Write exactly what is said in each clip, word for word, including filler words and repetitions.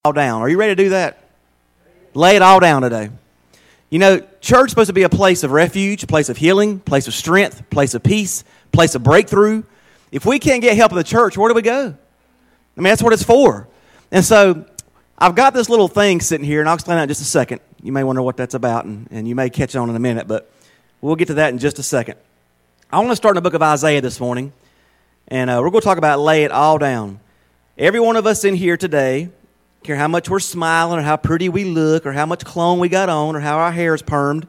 all down. Are you ready to do that? Lay it all down today. You know, church is supposed to be a place of refuge, a place of healing, place of strength, place of peace, place of breakthrough. If we can't get help in the church, where do we go? I mean, that's what it's for. And so I've got this little thing sitting here, and I'll explain that in just a second. You may wonder what that's about, and, and you may catch on in a minute, but we'll get to that in just a second. I want to start in the book of Isaiah this morning, and uh, we're going to talk about lay it all down. Every one of us in here today, care how much we're smiling or how pretty we look or how much cologne we got on or how our hair is permed.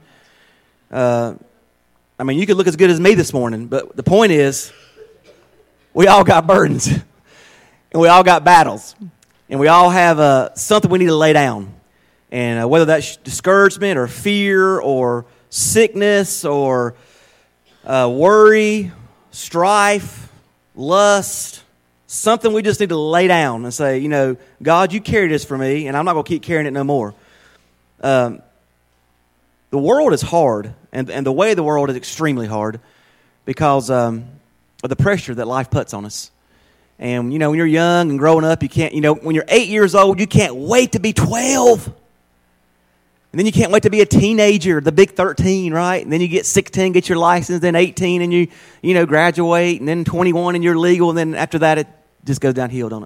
Uh, I mean, you could look as good as me this morning, but the point is we all got burdens and we all got battles and we all have uh, something we need to lay down. And uh, whether that's discouragement or fear or sickness or uh, worry, strife, lust, something we just need to lay down and say, you know, God, you carried this for me, and I'm not going to keep carrying it no more. Um, the world is hard, and, and the way of the world is extremely hard because um, of the pressure that life puts on us. And, you know, when you're young and growing up, you can't, you know, when you're eight years old, you can't wait to be twelve. And then you can't wait to be a teenager, the big thirteen, right? And then you get sixteen, get your license, then eighteen, and you, you know, graduate, and then twenty-one, and you're legal, and then after that, it just goes downhill, don't it?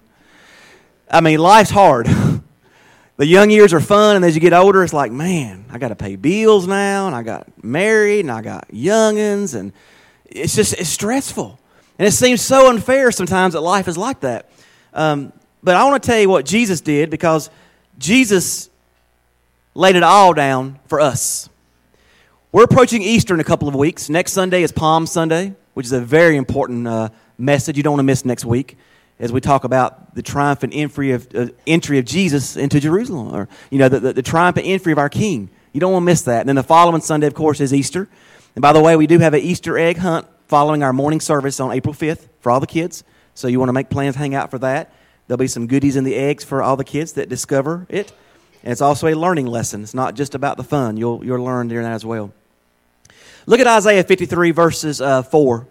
I mean, life's hard. The young years are fun, and as you get older, it's like, man, I got to pay bills now, and I got married, and I got youngins, and it's just, it's stressful. And it seems so unfair sometimes that life is like that. Um, but I want to tell you what Jesus did, because Jesus laid it all down for us. We're approaching Easter in a couple of weeks. Next Sunday is Palm Sunday, which is a very important uh, message you don't want to miss next week, as we talk about the triumphant entry of, uh, entry of Jesus into Jerusalem, or, you know, the, the, the triumphant entry of our King. You don't want to miss that. And then the following Sunday, of course, is Easter. And by the way, we do have an Easter egg hunt following our morning service on April fifth for all the kids. So you want to make plans, hang out for that. There'll be some goodies in the eggs for all the kids that discover it. And it's also a learning lesson. It's not just about the fun. You'll, you'll learn during that as well. Look at Isaiah fifty-three, verses uh, four.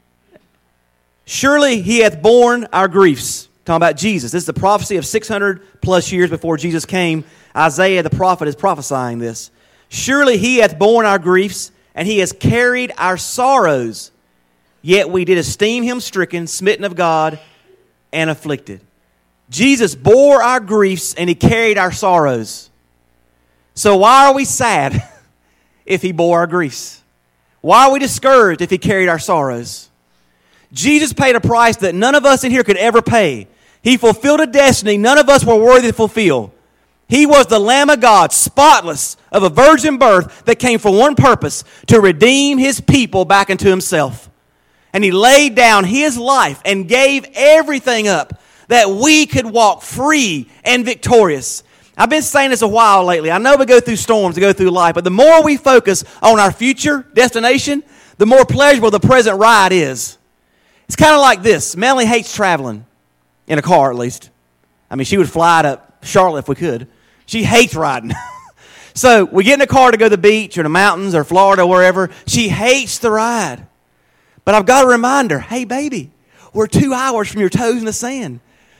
Surely he hath borne our griefs. Talking about Jesus. This is the prophecy of six hundred plus years before Jesus came. Isaiah the prophet is prophesying this. Surely he hath borne our griefs, and he has carried our sorrows. Yet we did esteem him stricken, smitten of God, and afflicted. Jesus bore our griefs, and he carried our sorrows. So why are we sad if he bore our griefs? Why are we discouraged if he carried our sorrows? Jesus paid a price that none of us in here could ever pay. He fulfilled a destiny none of us were worthy to fulfill. He was the Lamb of God, spotless, of a virgin birth, that came for one purpose, to redeem his people back into himself. And he laid down his life and gave everything up that we could walk free and victorious. I've been saying this a while lately. I know we go through storms, we go through life, but the more we focus on our future destination, the more pleasurable the present ride is. It's kind of like this. Melanie hates traveling, in a car at least. I mean, she would fly to Charlotte if we could. She hates riding. So we get in a car to go to the beach or the mountains or Florida or wherever. She hates the ride. But I've got to remind her, hey, baby, we're two hours from your toes in the sand.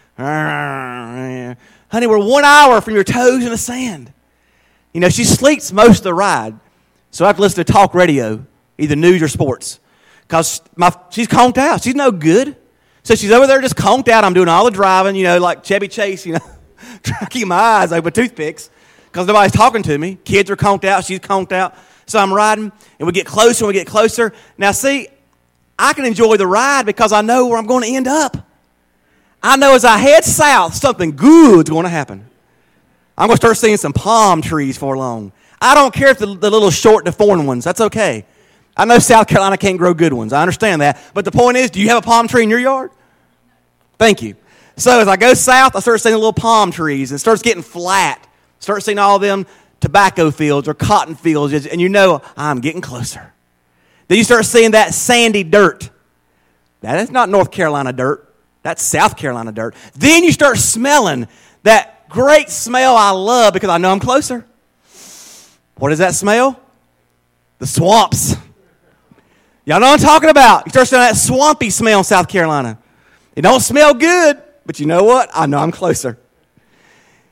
Honey, we're one hour from your toes in the sand. You know, she sleeps most of the ride. So I have to listen to talk radio, either news or sports. Because my she's conked out. She's no good. So she's over there just conked out. I'm doing all the driving, you know, like Chevy Chase, you know, trying to keep my eyes open with toothpicks because nobody's talking to me. Kids are conked out. She's conked out. So I'm riding, and we get closer and we get closer. Now, see, I can enjoy the ride because I know where I'm going to end up. I know as I head south, something good's going to happen. I'm going to start seeing some palm trees for long. I don't care if the, the little short deformed ones. That's okay. I know South Carolina can't grow good ones. I understand that. But the point is, do you have a palm tree in your yard? Thank you. So as I go south, I start seeing little palm trees, and it starts getting flat. Start seeing all them tobacco fields or cotton fields, and you know, I'm getting closer. Then you start seeing that sandy dirt. That is not North Carolina dirt. That's South Carolina dirt. Then you start smelling that great smell I love because I know I'm closer. What is that smell? The swamps. Y'all know what I'm talking about. You start smelling that swampy smell in South Carolina. It don't smell good, but you know what? I know I'm closer.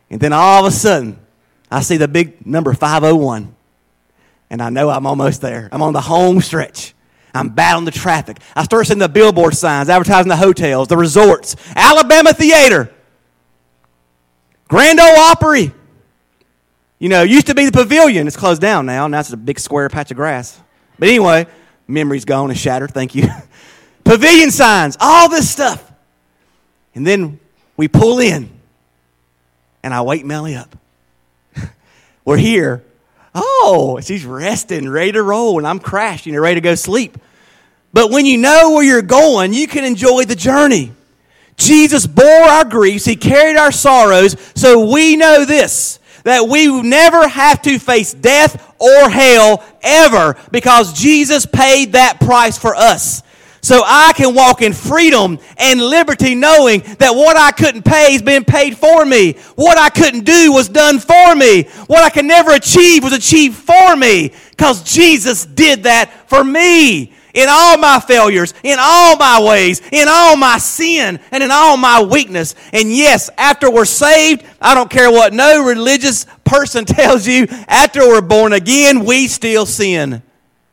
And then all of a sudden, I see the big number five oh one. And I know I'm almost there. I'm on the home stretch. I'm battling the traffic. I start seeing the billboard signs advertising the hotels, the resorts, Alabama Theater, Grand Ole Opry. You know, it used to be the Pavilion. It's closed down now, and that's a big square patch of grass. But anyway, memory's gone and shattered. Thank you. Pavilion signs, all this stuff. And then we pull in, and I wake Melly up. We're here. Oh, she's resting, ready to roll, and I'm crashing, ready to go sleep. But when you know where you're going, you can enjoy the journey. Jesus bore our griefs. He carried our sorrows, so we know this, that we never have to face death or hell ever because Jesus paid that price for us. So I can walk in freedom and liberty knowing that what I couldn't pay has been paid for me. What I couldn't do was done for me. What I could never achieve was achieved for me because Jesus did that for me. In all my failures, in all my ways, in all my sin, and in all my weakness. And yes, after we're saved, I don't care what no religious person tells you, after we're born again, we still sin.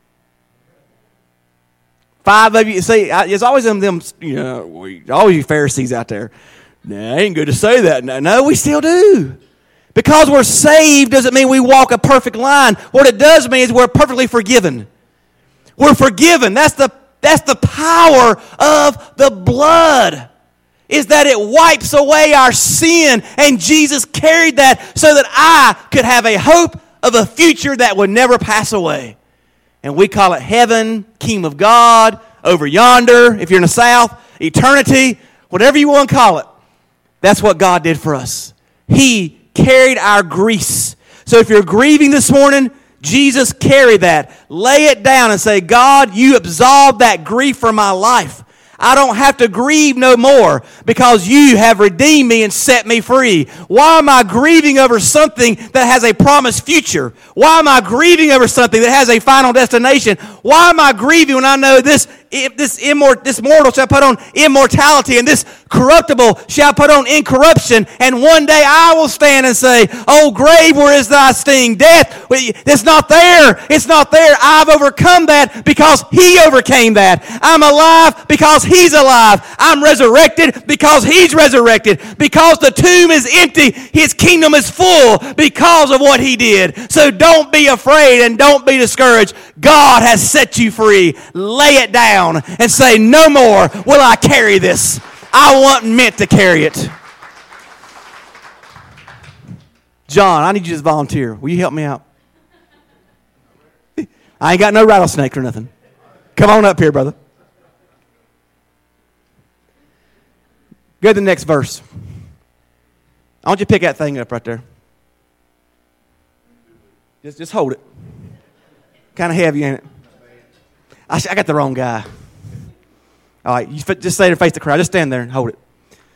Five of you, see, there's always them, them you know, we, all you Pharisees out there. Nah, ain't good to say that. No, no, we still do. Because we're saved doesn't mean we walk a perfect line. What it does mean is we're perfectly forgiven. We're forgiven. That's the, that's the power of the blood, is that it wipes away our sin, and Jesus carried that so that I could have a hope of a future that would never pass away. And we call it heaven, kingdom of God, over yonder, if you're in the south, eternity, whatever you want to call it. That's what God did for us. He carried our griefs. So if you're grieving this morning, Jesus carried that. Lay it down and say, God, you absolved that grief for my life. I don't have to grieve no more because you have redeemed me and set me free. Why am I grieving over something that has a promised future? Why am I grieving over something that has a final destination? Why am I grieving when I know this, this, immort, this mortal shall put on immortality and this corruptible shall put on incorruption, and one day I will stand and say, oh grave, where is thy sting? Death, it's not there. It's not there. I've overcome that because he overcame that. I'm alive because he's alive. I'm resurrected because he's resurrected. Because the tomb is empty, his kingdom is full because of what he did. So don't be afraid and don't be discouraged. God has set you free. Lay it down and say, no more will I carry this. I wasn't meant to carry it. John, I need you to volunteer. Will you help me out? I ain't got no rattlesnake or nothing. Come on up here, brother. Go to the next verse. I want you to pick that thing up right there. Just, just hold it. Kind of heavy, ain't it? I, I got the wrong guy. All right, you just stay there, face the crowd. Just stand there and hold it.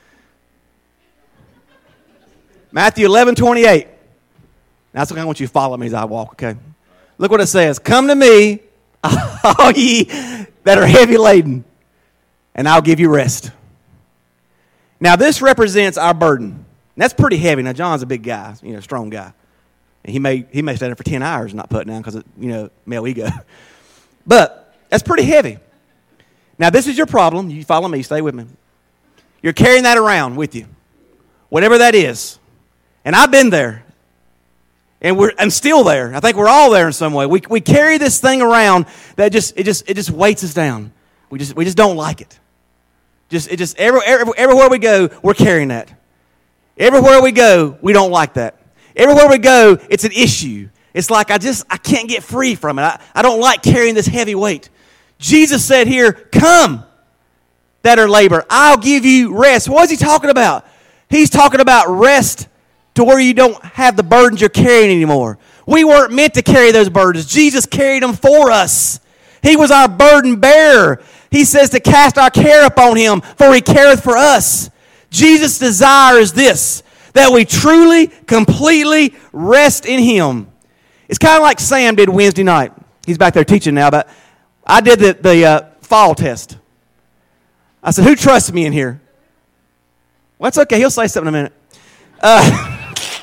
Matthew eleven twenty-eight. That's what I want you to follow me as I walk, okay? Look what it says. Come to me, all ye that are heavy laden, and I'll give you rest. Now, this represents our burden. And that's pretty heavy. Now, John's a big guy, you know, strong guy. And he may he may stand there for ten hours and not put down because of, you know, male ego. But that's pretty heavy. Now, this is your problem. You follow me. Stay with me. You're carrying that around with you, whatever that is. And I've been there. And we're I'm still there. I think we're all there in some way. We we carry this thing around that just it just it just weights us down. We just we just don't like it. Just it just every, every, everywhere we go, we're carrying that. Everywhere we go, we don't like that. Everywhere we go, it's an issue. It's like I just I can't get free from it. I, I don't like carrying this heavy weight. Jesus said here, come that are labor. I'll give you rest. What is he talking about? He's talking about rest to where you don't have the burdens you're carrying anymore. We weren't meant to carry those burdens. Jesus carried them for us. He was our burden bearer. He says to cast our care upon him, for he careth for us. Jesus' desire is this, that we truly, completely rest in him. It's kind of like Sam did Wednesday night. He's back there teaching now, but I did the, the uh, fall test. I said, who trusts me in here? Well, that's okay. He'll say something in a minute. Uh,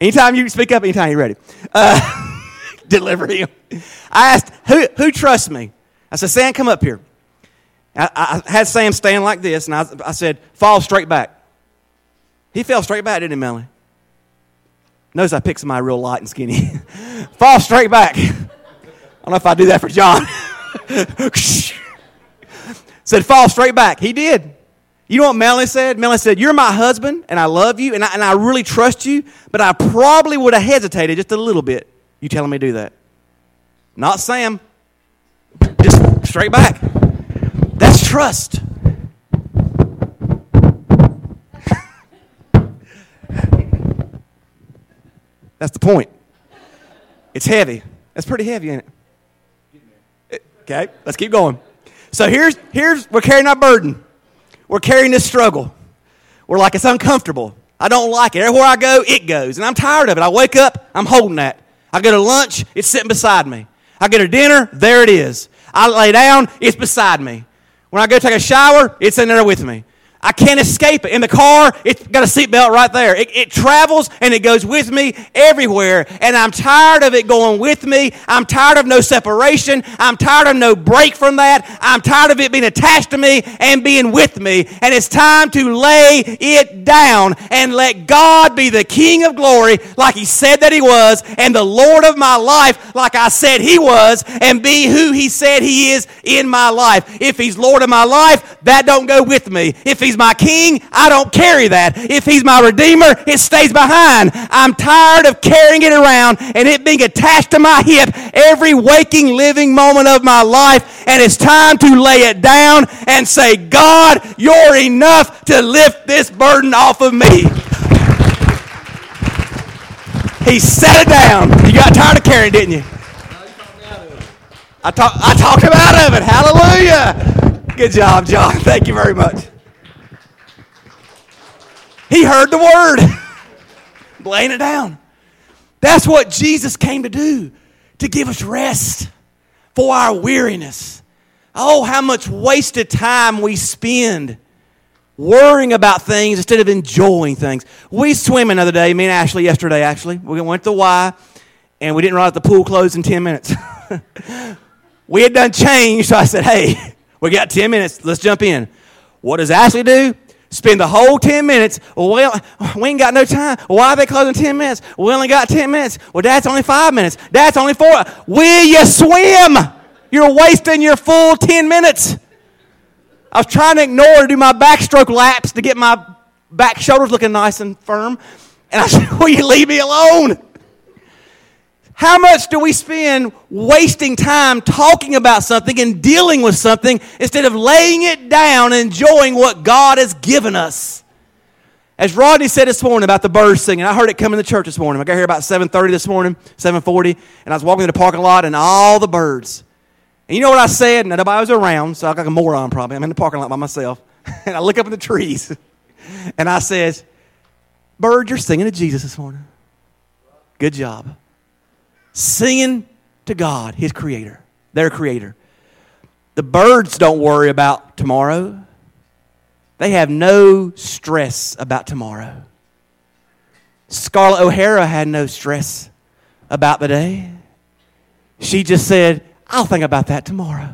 Anytime you speak up, anytime you're ready. Uh, deliver him. I asked, who, who trusts me? I said, Sam, come up here. I, I had Sam stand like this, and I, I said, fall straight back. He fell straight back, didn't he, Melanie? Notice I picked somebody real light and skinny. Fall straight back. I don't know if I do that for John. Said, fall straight back. He did. You know what Melanie said? Melanie said, you're my husband, and I love you, and I, and I really trust you, but I probably would have hesitated just a little bit, you telling me to do that. Not Sam. Just straight back. That's trust. That's the point. It's heavy. That's pretty heavy, ain't it? Okay, let's keep going. So here's, here's we're carrying our burden. We're carrying this struggle. We're like, it's uncomfortable. I don't like it. Everywhere I go, it goes. And I'm tired of it. I wake up, I'm holding that. I go to lunch, it's sitting beside me. I go to dinner, there it is. I lay down, it's beside me. When I go take a shower, it's in there with me. I can't escape it. In the car, it's got a seatbelt right there. It, it travels and it goes with me everywhere. And I'm tired of it going with me. I'm tired of no separation. I'm tired of no break from that. I'm tired of it being attached to me and being with me. And it's time to lay it down and let God be the King of glory like He said that He was, and the Lord of my life like I said He was, and be who He said He is in my life. If He's Lord of my life, that don't go with me. If He's my king, I don't carry that. If He's my redeemer, it stays behind. I'm tired of carrying it around and it being attached to my hip every waking, living moment of my life. And it's time to lay it down and say, God, you're enough to lift this burden off of me. He set it down. You got tired of carrying, didn't you? I, talk, I talked him out of it. Hallelujah. Good job, John. Thank you very much. He heard the word. Laying it down. That's what Jesus came to do, to give us rest for our weariness. Oh, how much wasted time we spend worrying about things instead of enjoying things. We swam another day, me and Ashley yesterday actually. We went to Y, and we didn't run out the pool closed in ten minutes. We had done change, so I said, hey, we got ten minutes, let's jump in. What does Ashley do? Spend the whole ten minutes. Well, we ain't got no time. Why are they closing ten minutes? We only got ten minutes. Well, Dad's only five minutes. Dad's only four. Will you swim? You're wasting your full ten minutes. I was trying to ignore to do my backstroke laps to get my back shoulders looking nice and firm. And I said, will you leave me alone? How much do we spend wasting time talking about something and dealing with something instead of laying it down and enjoying what God has given us? As Rodney said this morning about the birds singing, I heard it come in the church this morning. I got here about seven thirty this morning, seven forty, and I was walking in the parking lot and all the birds. And you know what I said? Now, nobody was around, so I look like a moron probably. I'm in the parking lot by myself. And I look up at the trees, and I said, bird, you're singing to Jesus this morning. Good job. Singing to God, His creator, their creator. The birds don't worry about tomorrow. They have no stress about tomorrow. Scarlett O'Hara had no stress about the day. She just said, I'll think about that tomorrow.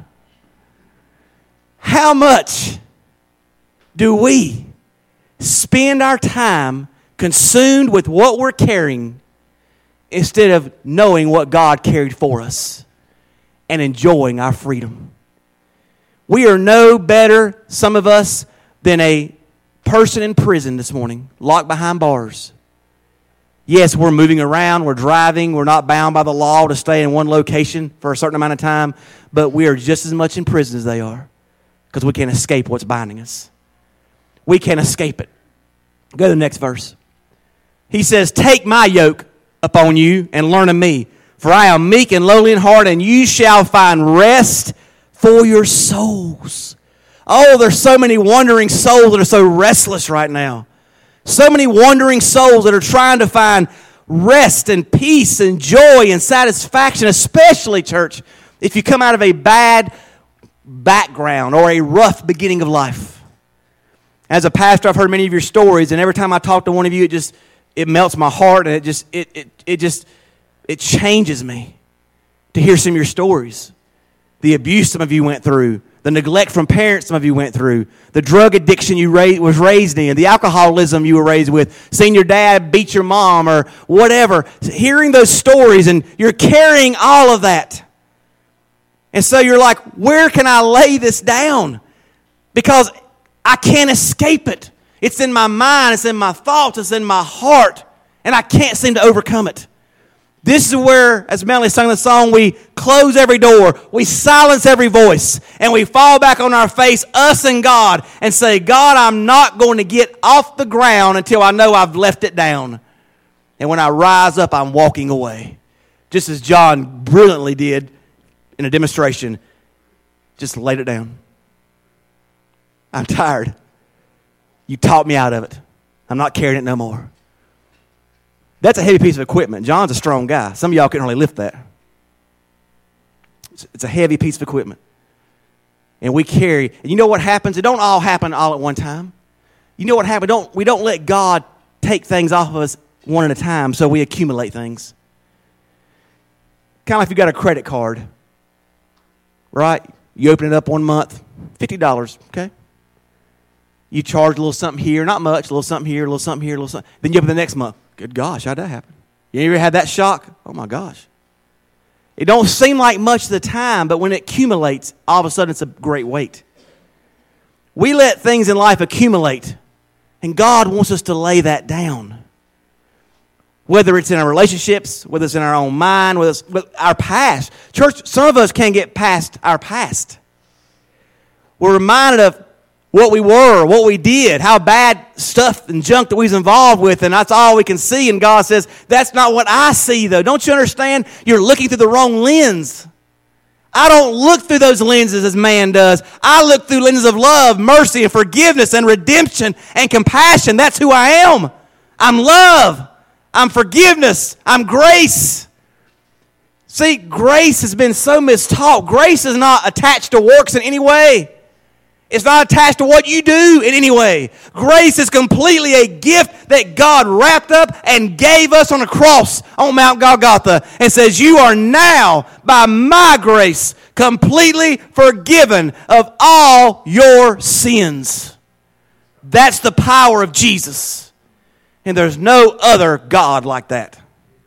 How much do we spend our time consumed with what we're carrying instead of knowing what God carried for us and enjoying our freedom? We are no better, some of us, than a person in prison this morning, locked behind bars. Yes, we're moving around, we're driving, we're not bound by the law to stay in one location for a certain amount of time, but we are just as much in prison as they are because we can't escape what's binding us. We can't escape it. Go to the next verse. He says, take my yoke upon you and learn of me, for I am meek and lowly in heart, and you shall find rest for your souls. Oh, there's so many wandering souls that are so restless right now. So many wandering souls that are trying to find rest and peace and joy and satisfaction, especially, church, if you come out of a bad background or a rough beginning of life. As a pastor, I've heard many of your stories, and every time I talk to one of you, it just it melts my heart, and it just it it it just it changes me to hear some of your stories. The abuse some of you went through, the neglect from parents some of you went through, the drug addiction you raised, was raised in, the alcoholism you were raised with, seeing your dad beat your mom or whatever. Hearing those stories, and you're carrying all of that. And so you're like, where can I lay this down? Because I can't escape it. It's in my mind, it's in my thoughts, it's in my heart, and I can't seem to overcome it. This is where, as Melanie sung the song, we close every door, we silence every voice, and we fall back on our face, us and God, and say, God, I'm not going to get off the ground until I know I've left it down. And when I rise up, I'm walking away. Just as John brilliantly did in a demonstration, just laid it down. I'm tired. You taught me out of it. I'm not carrying it no more. That's a heavy piece of equipment. John's a strong guy. Some of y'all couldn't really lift that. It's, it's a heavy piece of equipment. And we carry. And you know what happens? It don't all happen all at one time. You know what happens? Don't, we don't let God take things off of us one at a time, so we accumulate things. Kind of like if you got a credit card, right? You open it up one month, fifty dollars, okay? You charge a little something here, not much, a little something here, a little something here, a little something. Then you open the next month. Good gosh, how'd that happen? You ever had that shock? Oh my gosh. It don't seem like much of the time, but when it accumulates, all of a sudden it's a great weight. We let things in life accumulate, and God wants us to lay that down. Whether it's in our relationships, whether it's in our own mind, whether it's with our past. Church, some of us can't get past our past. We're reminded of what we were, what we did, how bad stuff and junk that we was involved with, and that's all we can see. And God says, that's not what I see, though. Don't you understand? You're looking through the wrong lens. I don't look through those lenses as man does. I look through lenses of love, mercy, and forgiveness, and redemption, and compassion. That's who I am. I'm love. I'm forgiveness. I'm grace. See, grace has been so mistaught. Grace is not attached to works in any way. It's not attached to what you do in any way. Grace is completely a gift that God wrapped up and gave us on a cross on Mount Golgotha, and says, you are now, by my grace, completely forgiven of all your sins. That's the power of Jesus. And there's no other God like that.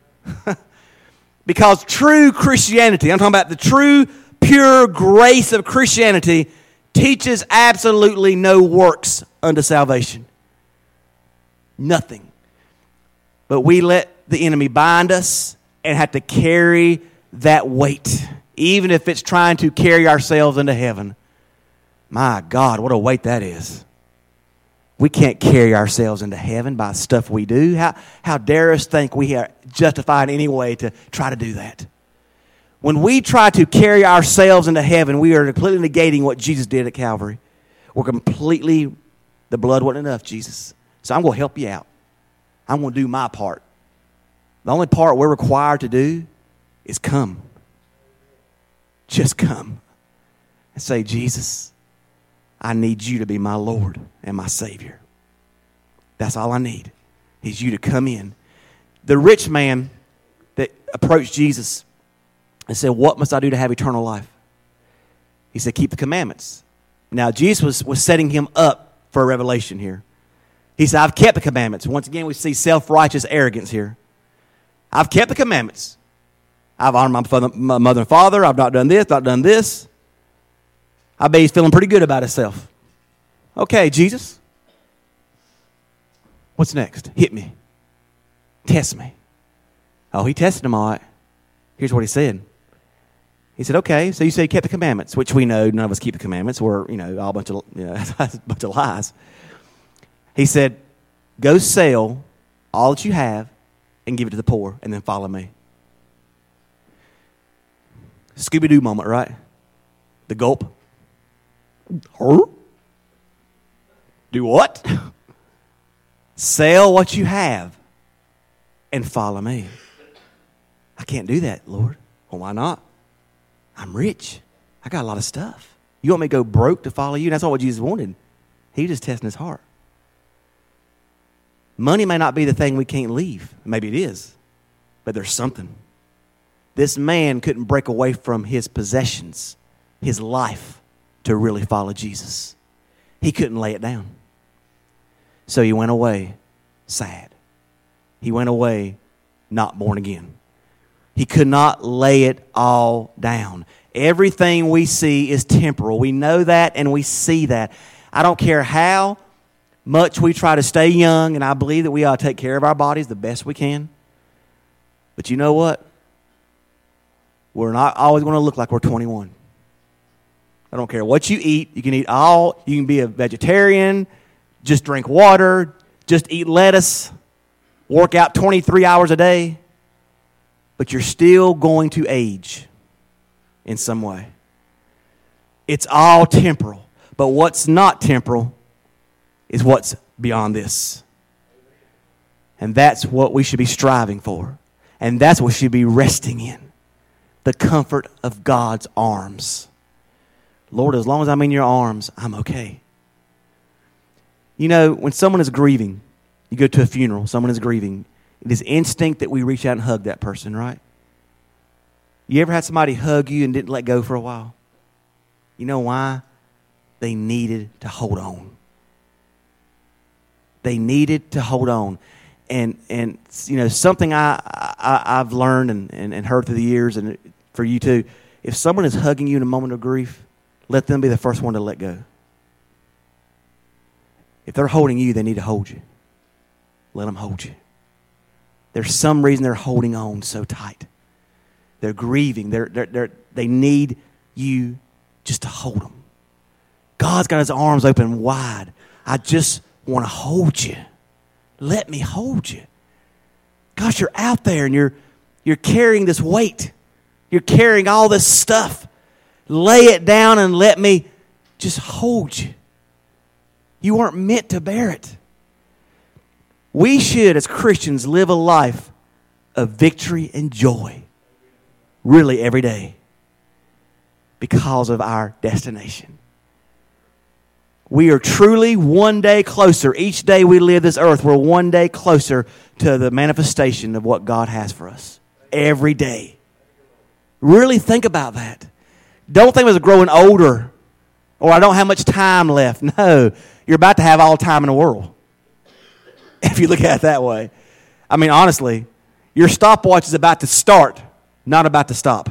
Because true Christianity, I'm talking about the true, pure grace of Christianity, teaches absolutely no works unto salvation. Nothing. But we let the enemy bind us and have to carry that weight, even if it's trying to carry ourselves into heaven. My God, what a weight that is. We can't carry ourselves into heaven by stuff we do. How, how dare us think we are justified in any way to try to do that? When we try to carry ourselves into heaven, we are completely negating what Jesus did at Calvary. We're completely, the blood wasn't enough, Jesus. So I'm going to help you out. I'm going to do my part. The only part we're required to do is come. Just come and say, Jesus, I need you to be my Lord and my Savior. That's all I need, is you to come in. The rich man that approached Jesus and said, what must I do to have eternal life? He said, keep the commandments. Now, Jesus was, was setting him up for a revelation here. He said, I've kept the commandments. Once again, we see self-righteous arrogance here. I've kept the commandments. I've honored my, father, my mother and father. I've not done this, not done this. I bet he's feeling pretty good about himself. Okay, Jesus. What's next? Hit me. Test me. Oh, he tested him all right. Here's what he said. He said, okay, so you say you kept the commandments, which we know none of us keep the commandments. We're, you know, all a bunch of, you know, a bunch of lies. He said, go sell all that you have and give it to the poor, and then follow me. Scooby-Doo moment, right? The gulp. Huh? Do what? Sell what you have and follow me. I can't do that, Lord. Well, why not? I'm rich. I got a lot of stuff. You want me to go broke to follow you? That's not what Jesus wanted. He was just testing his heart. Money may not be the thing we can't leave. Maybe it is, but there's something. This man couldn't break away from his possessions, his life, to really follow Jesus. He couldn't lay it down. So he went away sad. He went away not born again. He could not lay it all down. Everything we see is temporal. We know that and we see that. I don't care how much we try to stay young, and I believe that we ought to take care of our bodies the best we can. But you know what? We're not always going to look like we're twenty-one. I don't care what you eat. You can eat all. You can be a vegetarian. Just drink water. Just eat lettuce. Work out twenty-three hours a day. But you're still going to age in some way. It's all temporal. But what's not temporal is what's beyond this. And that's what we should be striving for. And that's what we should be resting in. The comfort of God's arms. Lord, as long as I'm in your arms, I'm okay. You know, when someone is grieving, you go to a funeral, someone is grieving, it is instinct that we reach out and hug that person, right? You ever had somebody hug you and didn't let go for a while? You know why? They needed to hold on. They needed to hold on. And, and you know, something I, I, I've learned and, and, and heard through the years, and for you too, if someone is hugging you in a moment of grief, let them be the first one to let go. If they're holding you, they need to hold you. Let them hold you. There's some reason they're holding on so tight. They're grieving. They're, they're, they're, they need you just to hold them. God's got his arms open wide. I just want to hold you. Let me hold you. Gosh, you're out there and you're you're carrying this weight. You're carrying all this stuff. Lay it down and let me just hold you. You weren't meant to bear it. We should, as Christians, live a life of victory and joy, really every day, because of our destination. We are truly one day closer. Each day we live this earth, we're one day closer to the manifestation of what God has for us. Every day. Really think about that. Don't think of it as growing older or I don't have much time left. No, you're about to have all the time in the world. If you look at it that way. I mean, honestly, your stopwatch is about to start, not about to stop.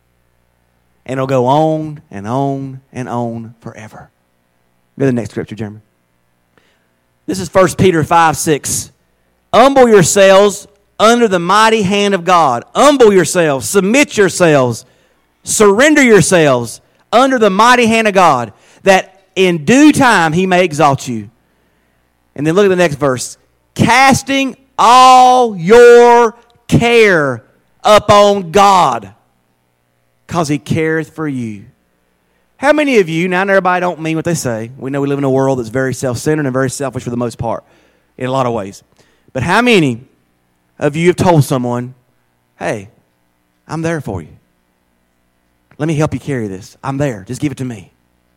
And it'll go on and on and on forever. Go to the next scripture, Jeremy. This is First Peter five six. Humble yourselves under the mighty hand of God. Humble yourselves. Submit yourselves. Surrender yourselves under the mighty hand of God, that in due time he may exalt you. And then look at the next verse. Casting all your care upon God, because he careth for you. How many of you, now everybody don't mean what they say. We know we live in a world that's very self-centered and very selfish for the most part, in a lot of ways. But how many of you have told someone, hey, I'm there for you. Let me help you carry this. I'm there. Just give it to me.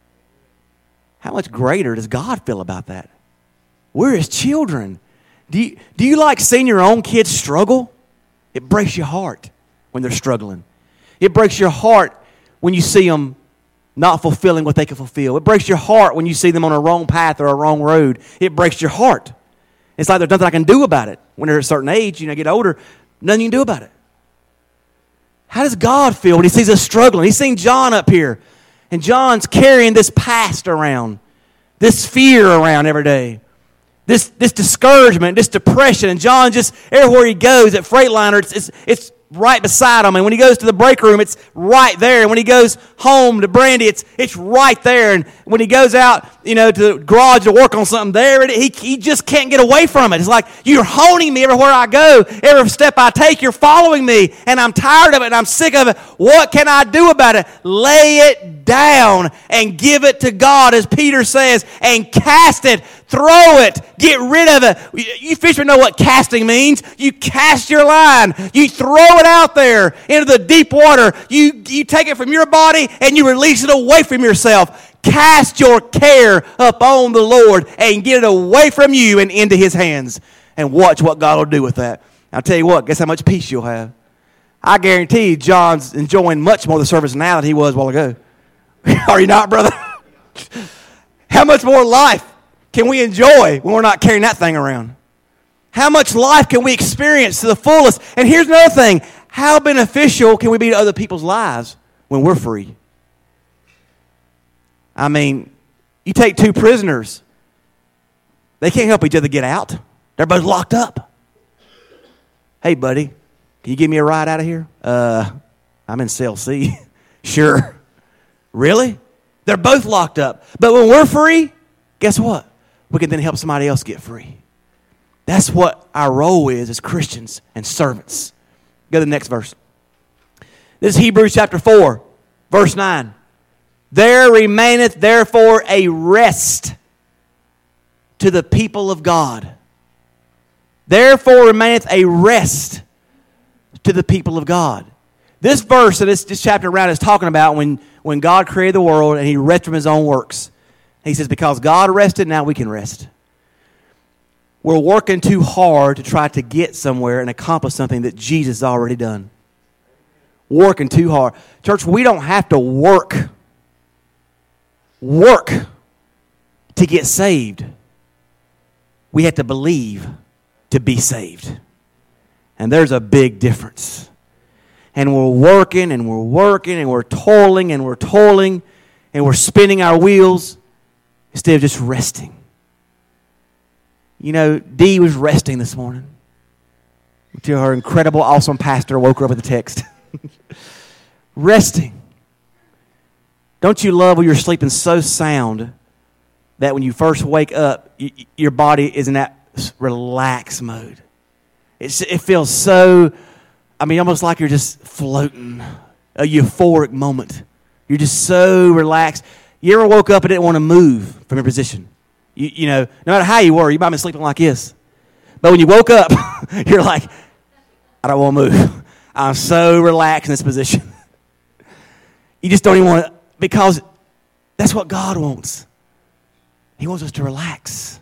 How much greater does God feel about that? We're his children. Do you, do you like seeing your own kids struggle? It breaks your heart when they're struggling. It breaks your heart when you see them not fulfilling what they can fulfill. It breaks your heart when you see them on a wrong path or a wrong road. It breaks your heart. It's like there's nothing I can do about it. When they're at a certain age, you know, get older, nothing you can do about it. How does God feel when he sees us struggling? He's seen John up here, and John's carrying this past around, this fear around every day, this this discouragement, this depression, and John just, everywhere he goes at Freightliner, it's, it's, it's right beside him. And when he goes to the break room, it's right there. And when he goes home to Brandy, it's it's right there. And when he goes out, you know, to the garage to work on something, there it, he he just can't get away from it. It's like, you're honing me everywhere I go. Every step I take, you're following me. And I'm tired of it and I'm sick of it. What can I do about it? Lay it down and give it to God, as Peter says, and cast it. Throw it. Get rid of it. You fishermen know what casting means. You cast your line. You throw it out there into the deep water. You, you take it from your body and you release it away from yourself. Cast your care upon the Lord and get it away from you and into his hands. and watch what God will do with that. I'll tell you what, guess how much peace you'll have. I guarantee John's enjoying much more of the service now than he was a while ago. Are you not, brother? How much more life can we enjoy when we're not carrying that thing around? How much life can we experience to the fullest? And here's another thing. How beneficial can we be to other people's lives when we're free? I mean, you take two prisoners. They can't help each other get out. They're both locked up. Hey, buddy, can you give me a ride out of here? Uh, I'm in cell C. Sure. Really? They're both locked up. But when we're free, guess what? We can then help somebody else get free. That's what our role is as Christians and servants. Go to the next verse. This is Hebrews chapter four, verse nine. There remaineth therefore a rest to the people of God. Therefore remaineth a rest to the people of God. This verse and this, this chapter around is talking about when, when God created the world and he rested from his own works. He says, because God rested, now we can rest. We're working too hard to try to get somewhere and accomplish something that Jesus has already done. Working too hard. Church, we don't have to work. Work to get saved. We have to believe to be saved. And there's a big difference. And we're working and we're working and we're toiling and we're toiling and we're spinning our wheels instead of just resting. You know, Dee was resting this morning until her incredible, awesome pastor woke her up with the text. Resting. Don't you love when you're sleeping so sound that when you first wake up, y- your body is in that relaxed mode? It's, it feels so, I mean, almost like you're just floating, a euphoric moment. You're just so relaxed. You ever woke up and didn't want to move from your position? You, you know, no matter how you were, you might have been sleeping like this. But when you woke up, you're like, I don't want to move. I'm so relaxed in this position. You just don't even want to, because that's what God wants. He wants us to relax.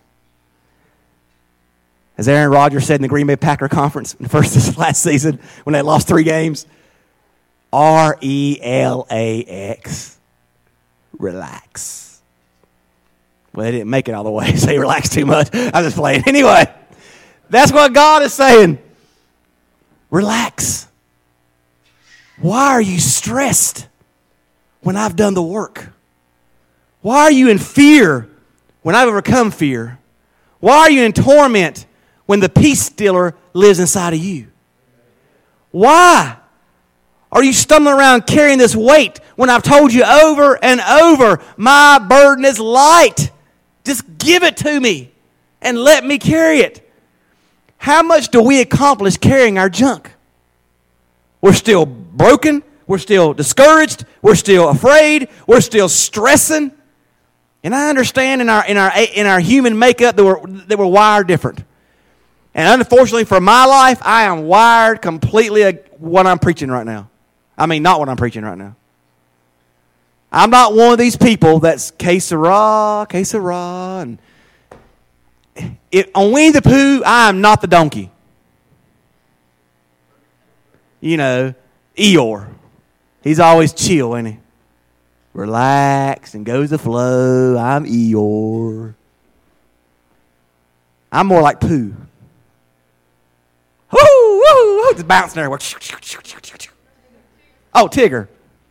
As Aaron Rodgers said in the Green Bay Packer conference in the first last season when they lost three games, R E L A X, relax. Well, they didn't make it all the way, so they relaxed too much. I'm just playing. Anyway, that's what God is saying. Relax. Why are you stressed when I've done the work? Why are you in fear when I've overcome fear? Why are you in torment when the peace stealer lives inside of you? Why are you stumbling around carrying this weight when I've told you over and over, my burden is light? Just give it to me and let me carry it. How much do we accomplish carrying our junk? We're still broken. We're still discouraged. We're still afraid. We're still stressing. And I understand in our in our in our human makeup that we're that we're wired different. And unfortunately for my life, I am wired completely what I'm preaching right now. I mean, not what I'm preaching right now. I'm not one of these people that's que sera, que sera. And it, on Winnie the Pooh, I am not the donkey. You know, Eeyore. He's always chill, isn't he? Relax and goes the flow. I'm Eeyore. I'm more like Pooh. Woo, woo, woo, just bouncing everywhere. Oh, Tigger.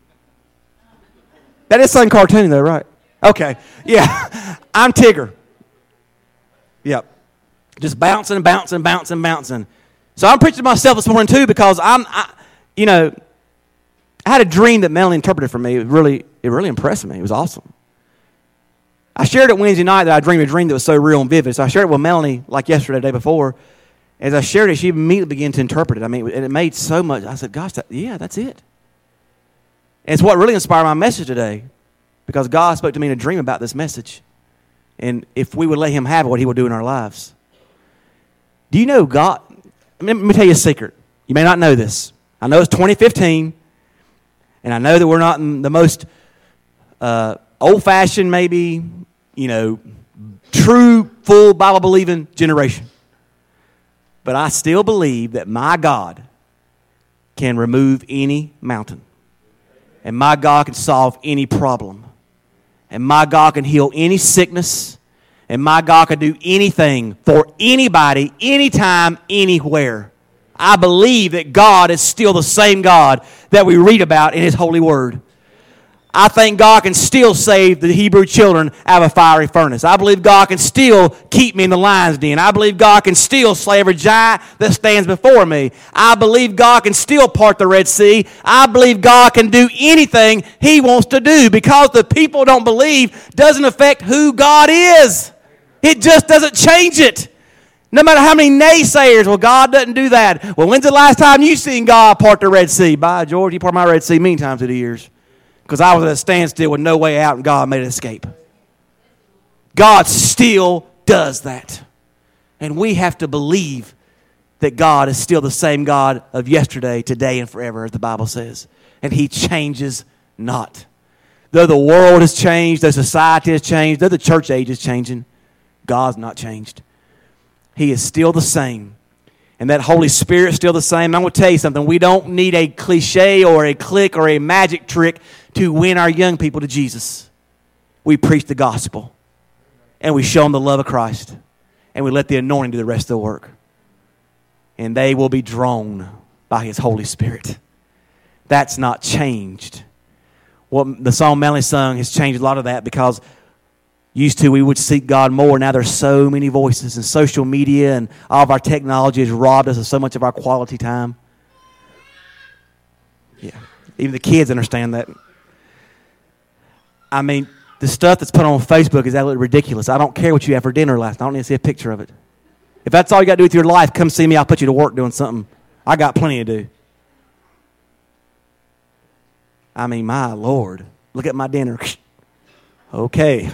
That is something cartoony, though, right? Okay. Yeah. I'm Tigger. Yep. Just bouncing, bouncing, bouncing, bouncing. So I'm preaching to myself this morning, too, because I'm, I, you know, I had a dream that Melanie interpreted for me. It really, it really impressed me. It was awesome. I shared it Wednesday night that I dreamed a dream that was so real and vivid. So I shared it with Melanie like yesterday, the day before. As I shared it, she immediately began to interpret it. I mean, and it made so much. I said, gosh, that, yeah, that's it. And it's what really inspired my message today, because God spoke to me in a dream about this message. And if we would let him have it, what he will do in our lives. Do you know God? Let me tell you a secret. You may not know this. I know it's twenty fifteen, and I know that we're not in the most uh, old-fashioned, maybe, you know, true, full Bible-believing generation. But I still believe that my God can remove any mountain. And my God can solve any problem. And my God can heal any sickness. And my God can do anything for anybody, anytime, anywhere. I believe that God is still the same God that we read about in His holy word. I think God can still save the Hebrew children out of a fiery furnace. I believe God can still keep me in the lion's den. I believe God can still slay every giant that stands before me. I believe God can still part the Red Sea. I believe God can do anything He wants to do. Because the people don't believe doesn't affect who God is. It just doesn't change it. No matter how many naysayers, well, God doesn't do that. Well, when's the last time you seen God part the Red Sea? By George, He parted my Red Sea many times through the years. Because I was at a standstill with no way out and God made an escape. God still does that. And we have to believe that God is still the same God of yesterday, today, and forever, as the Bible says. And He changes not. Though the world has changed, though society has changed, though the church age is changing, God's not changed. He is still the same. And that Holy Spirit is still the same. I'm going to tell you something. We don't need a cliche or a click or a magic trick to win our young people to Jesus. We preach the gospel. And we show them the love of Christ. And we let the anointing do the rest of the work. And they will be drawn by His Holy Spirit. That's not changed. What the song Melanie sung has changed a lot of that, because used to we would seek God more. Now there's so many voices, and social media and all of our technology has robbed us of so much of our quality time. Yeah, even the kids understand that. I mean, the stuff that's put on Facebook is absolutely ridiculous. I don't care what you had for dinner last night. I don't need to see a picture of it. If that's all you got to do with your life, come see me. I'll put you to work doing something. I got plenty to do. I mean, my Lord, look at my dinner. Okay.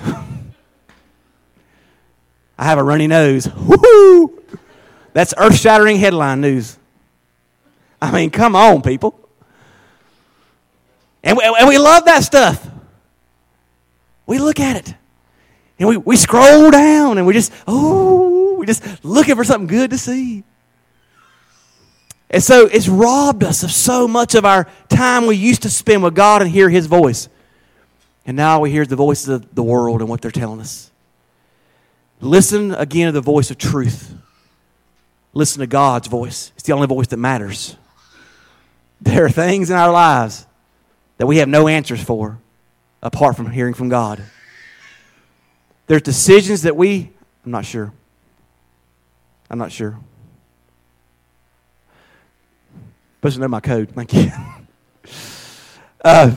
I have a runny nose. Woo-hoo! That's earth-shattering headline news. I mean, come on, people. And we, and we love that stuff. We look at it. And we, we scroll down and we just, oh, we just looking for something good to see. And so it's robbed us of so much of our time we used to spend with God and hear His voice. And now we hear the voices of the world and what they're telling us. Listen again to the voice of truth. Listen to God's voice. It's the only voice that matters. There are things in our lives that we have no answers for apart from hearing from God. There's decisions that we, I'm not sure. I'm not sure. Supposed to know my code. Thank you. uh,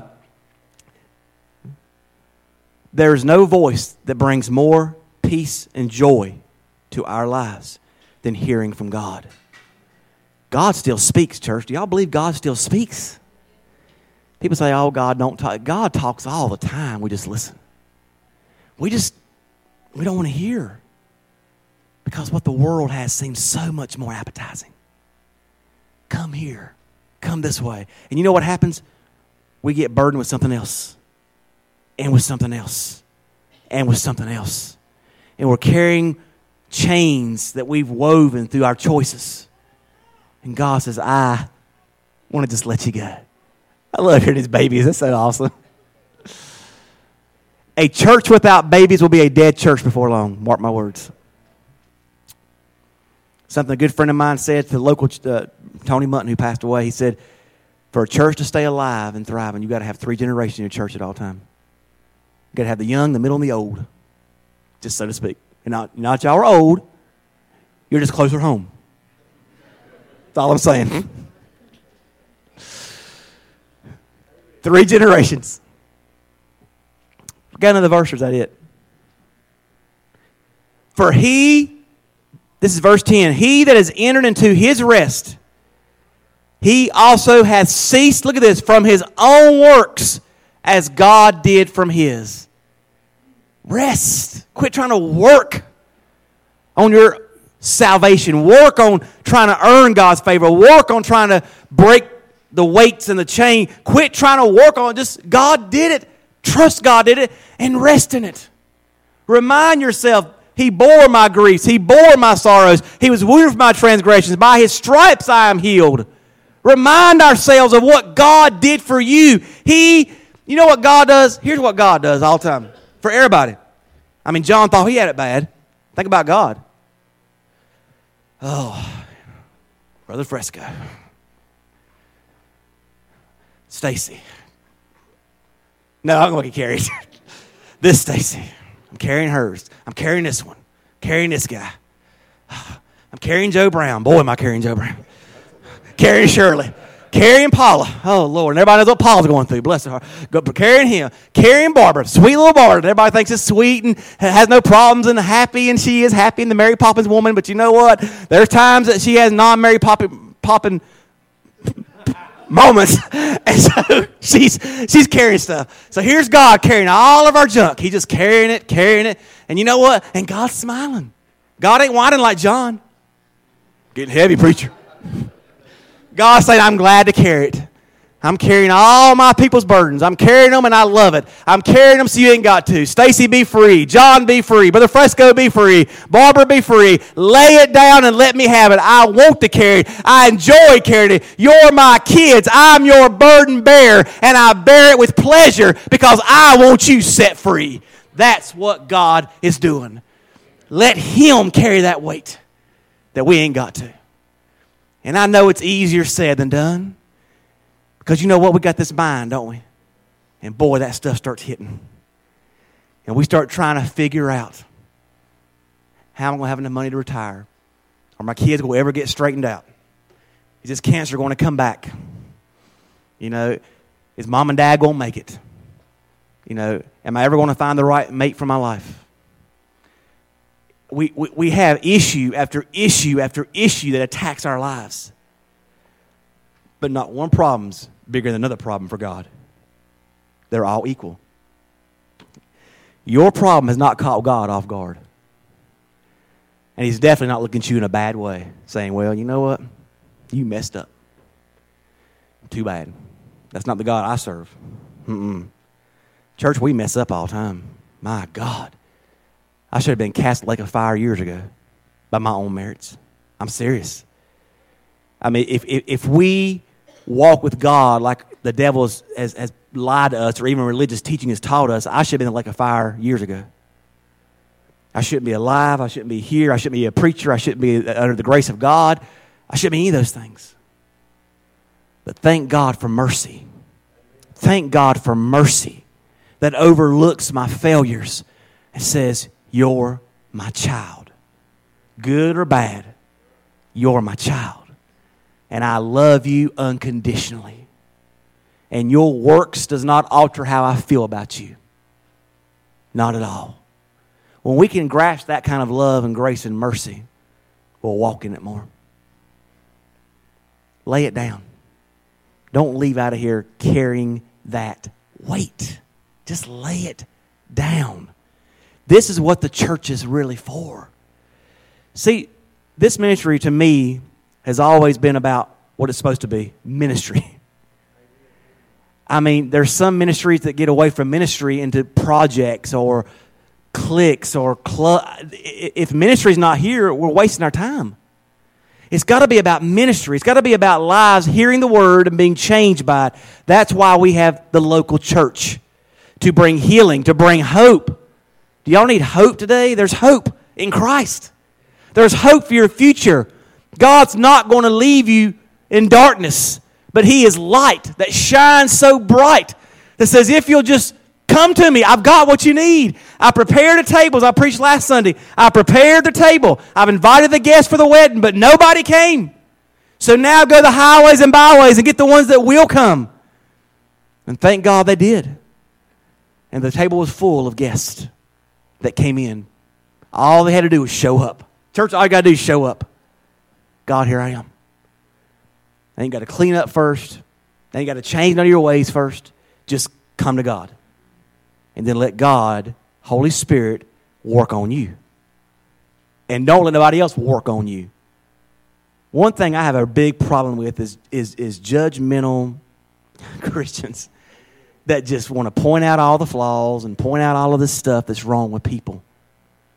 there is no voice that brings more peace and joy to our lives than hearing from God. God still speaks, church. Do y'all believe God still speaks? People say, oh, God don't talk. God talks all the time. We just listen. We just, we don't want to hear. Because what the world has seems so much more appetizing. Come here. Come this way. And you know what happens? We get burdened with something else. And with something else. And with something else. And we're carrying chains that we've woven through our choices. And God says, I want to just let you go. I love hearing these babies. That's so awesome. A church without babies will be a dead church before long. Mark my words. Something a good friend of mine said to the local uh, Tony Mutton, who passed away. He said, for a church to stay alive and thriving, you've got to have three generations in your church at all time. You've got to have the young, the middle, and the old. Just so to speak. And not, not y'all are old. You're just closer home. That's all I'm saying. Three generations. Got another verse, or is that it? For he, this is verse ten, he that has entered into his rest, he also hath ceased, look at this, from his own works, as God did from his. Rest. Quit trying to work on your salvation. Work on trying to earn God's favor. Work on trying to break the weights and the chain. Quit trying to work on it. Just God did it. Trust God did it and rest in it. Remind yourself He bore my griefs. He bore my sorrows. He was wounded for my transgressions. By his stripes I am healed. Remind ourselves of what God did for you. He, you know what God does? Here's what God does all the time. For everybody. I mean, John thought he had it bad. Think about God. Oh, Brother Fresco. Stacy. No, I'm going to get carried. This Stacy. I'm carrying hers. I'm carrying this one. Carrying this guy. I'm carrying Joe Brown. Boy, am I carrying Joe Brown. Carrying Shirley. Carrying Paula. Oh, Lord. And everybody knows what Paula's going through. Bless her heart. Go, carrying him. Carrying Barbara. Sweet little Barbara. Everybody thinks it's sweet and has no problems and happy. And she is happy and the Mary Poppins woman. But you know what? There's times that she has non-Mary Poppin, Poppin moments. And so she's she's carrying stuff. So here's God carrying all of our junk. He's just carrying it, carrying it. And you know what? And God's smiling. God ain't whining like John. Getting heavy, preacher. God's saying, I'm glad to carry it. I'm carrying all my people's burdens. I'm carrying them and I love it. I'm carrying them so you ain't got to. Stacy, be free. John, be free. Brother Fresco, be free. Barbara, be free. Lay it down and let me have it. I want to carry it. I enjoy carrying it. You're my kids. I'm your burden bearer and I bear it with pleasure because I want you set free. That's what God is doing. Let him carry that weight that we ain't got to. And I know it's easier said than done. Because you know what? We got this mind, don't we? And boy, that stuff starts hitting. And we start trying to figure out how I'm going to have enough money to retire. Are my kids going to ever get straightened out? Is this cancer going to come back? You know, is mom and dad going to make it? You know, am I ever going to find the right mate for my life? We, we, we have issue after issue after issue that attacks our lives. But not one problem's bigger than another problem for God. They're all equal. Your problem has not caught God off guard. And he's definitely not looking at you in a bad way, saying, well, you know what? You messed up. Too bad. That's not the God I serve. Mm-mm. Church, we mess up all the time. My God. I should have been cast in the lake of fire years ago by my own merits. I'm serious. I mean, if if, if we walk with God like the devil has, has, has lied to us or even religious teaching has taught us, I should have been in the lake of fire years ago. I shouldn't be alive. I shouldn't be here. I shouldn't be a preacher. I shouldn't be under the grace of God. I shouldn't be any of those things. But thank God for mercy. Thank God for mercy that overlooks my failures and says, you're my child. Good or bad, you're my child. And I love you unconditionally. And your works does not alter how I feel about you. Not at all. When we can grasp that kind of love and grace and mercy, we'll walk in it more. Lay it down. Don't leave out of here carrying that weight. Just lay it down. This is what the church is really for. See, this ministry to me has always been about what it's supposed to be, ministry. I mean, there's some ministries that get away from ministry into projects or cliques or club. If ministry's not here, we're wasting our time. It's got to be about ministry. It's got to be about lives hearing the word and being changed by it. That's why we have the local church, to bring healing, to bring hope. Do y'all need hope today? There's hope in Christ. There's hope for your future. God's not going to leave you in darkness, but he is light that shines so bright that says, if you'll just come to me, I've got what you need. I prepared the tables. I preached last Sunday. I prepared the table. I've invited the guests for the wedding, but nobody came. So now go the highways and byways and get the ones that will come. And thank God they did. And the table was full of guests that came in. All they had to do was show up. Church, all you got to do is show up. God, here I am. Then you got to clean up first. Then you got to change none of your ways first. Just come to God. And then let God, Holy Spirit, work on you. And don't let nobody else work on you. One thing I have a big problem with is, is, is judgmental Christians that just want to point out all the flaws and point out all of this stuff that's wrong with people.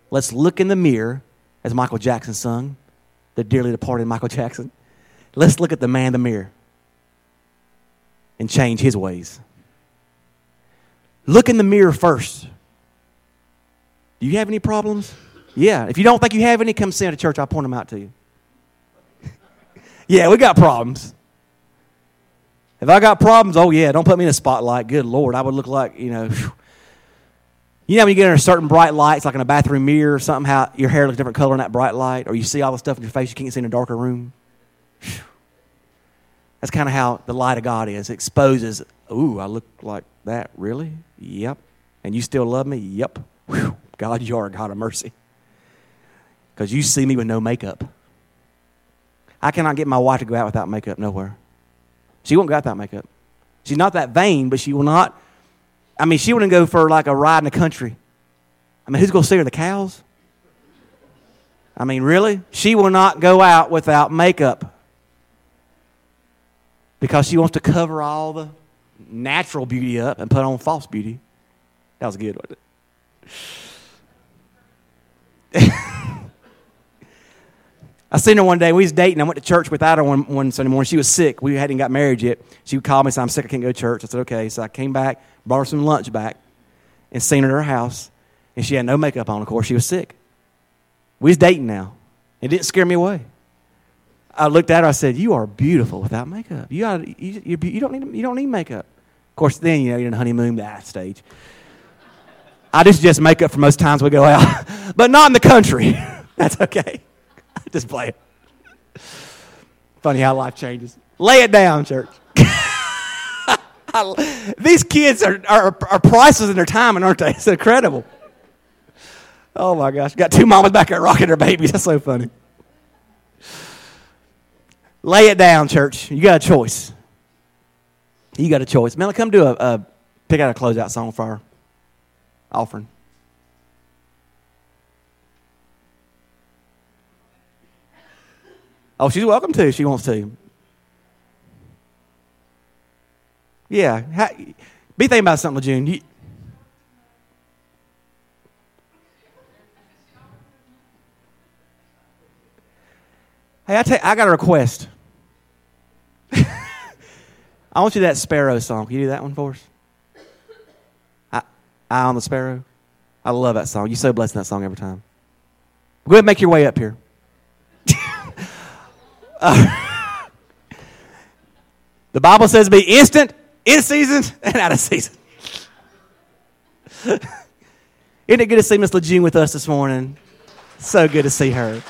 Let's look in the mirror, as Michael Jackson sung, the dearly departed Michael Jackson. Let's look at the man in the mirror and change his ways. Look in the mirror first. Do you have any problems? Yeah. If you don't think you have any, come sit at church. I'll point them out to you. Yeah, we got problems. If I got problems, oh yeah, don't put me in a spotlight. Good Lord, I would look like, you know, whew. You know when you get under certain bright lights, like in a bathroom mirror or something, how your hair looks a different color in that bright light, or you see all the stuff in your face you can't see in a darker room? Whew. That's kind of how the light of God is. It exposes, ooh, I look like that, really? Yep. And you still love me? Yep. Whew. God, you are a God of mercy. Because you see me with no makeup. I cannot get my wife to go out without makeup nowhere. She won't go out without makeup. She's not that vain, but she will not. I mean, she wouldn't go for like a ride in the country. I mean, who's going to see her? The cows? I mean, really? She will not go out without makeup. Because she wants to cover all the natural beauty up and put on false beauty. That was good, wasn't it? I seen her one day. We was dating. I went to church without her one, one Sunday morning. She was sick. We hadn't got married yet. She would call me and say, I'm sick. I can't go to church. I said, okay. So I came back, brought her some lunch back, and seen her at her house. And she had no makeup on, of course. She was sick. We was dating now. It didn't scare me away. I looked at her. I said, you are beautiful without makeup. You, ought to, you, you, you, don't need, you don't need makeup. Of course, then, you know, you're in the honeymoon that stage. I just suggest makeup for most times we go out. But not in the country. That's okay. Just play it. Funny how life changes. Lay it down, church. These kids are, are, are priceless in their timing, aren't they? It's incredible. Oh, my gosh. Got two mamas back there rocking their babies. That's so funny. Lay it down, church. You got a choice. You got a choice. Man, come do a, a pick out a closeout song for our offering. Oh, she's welcome to if she wants to. Yeah. How, be thinking about something, June. You, hey, I, tell you, I got a request. I want you to do that Sparrow song. Can you do that one for us? I, Eye on the Sparrow. I love that song. You're so blessed in that song every time. Go ahead and make your way up here. Uh, the Bible says be instant, in season, and out of season. Isn't it good to see Miss LeJeune with us this morning? So good to see her.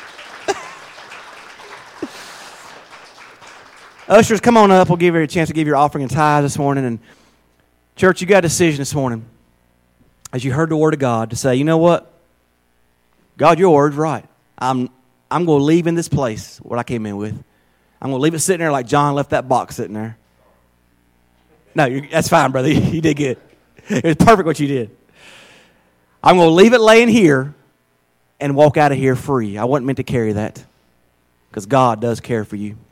Ushers, come on up. We'll give you a chance to give your offering and tithe this morning. And church, you got a decision this morning as you heard the word of God to say, you know what? God, your word's right. I'm I'm going to leave in this place what I came in with. I'm going to leave it sitting there like John left that box sitting there. No, you're, that's fine, brother. You, you did good. It was perfect what you did. I'm going to leave it laying here and walk out of here free. I wasn't meant to carry that because God does care for you.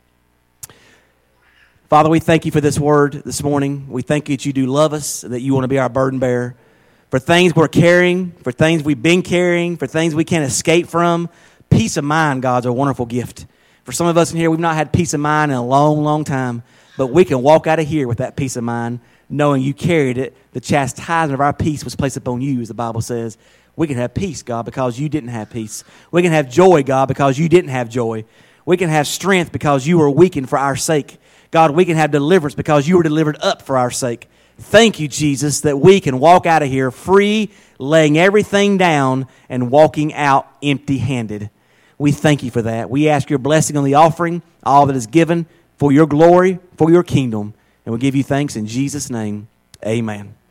Father, we thank you for this word this morning. We thank you that you do love us, that you want to be our burden bearer. For things we're carrying, for things we've been carrying, for things we can't escape from, peace of mind, God's a wonderful gift. For some of us in here, we've not had peace of mind in a long, long time, but we can walk out of here with that peace of mind, knowing you carried it. The chastisement of our peace was placed upon you, as the Bible says. We can have peace, God, because you didn't have peace. We can have joy, God, because you didn't have joy. We can have strength because you were weakened for our sake. God, we can have deliverance because you were delivered up for our sake. Thank you, Jesus, that we can walk out of here free, laying everything down and walking out empty-handed. We thank you for that. We ask your blessing on the offering, all that is given for your glory, for your kingdom. And we give you thanks in Jesus' name. Amen.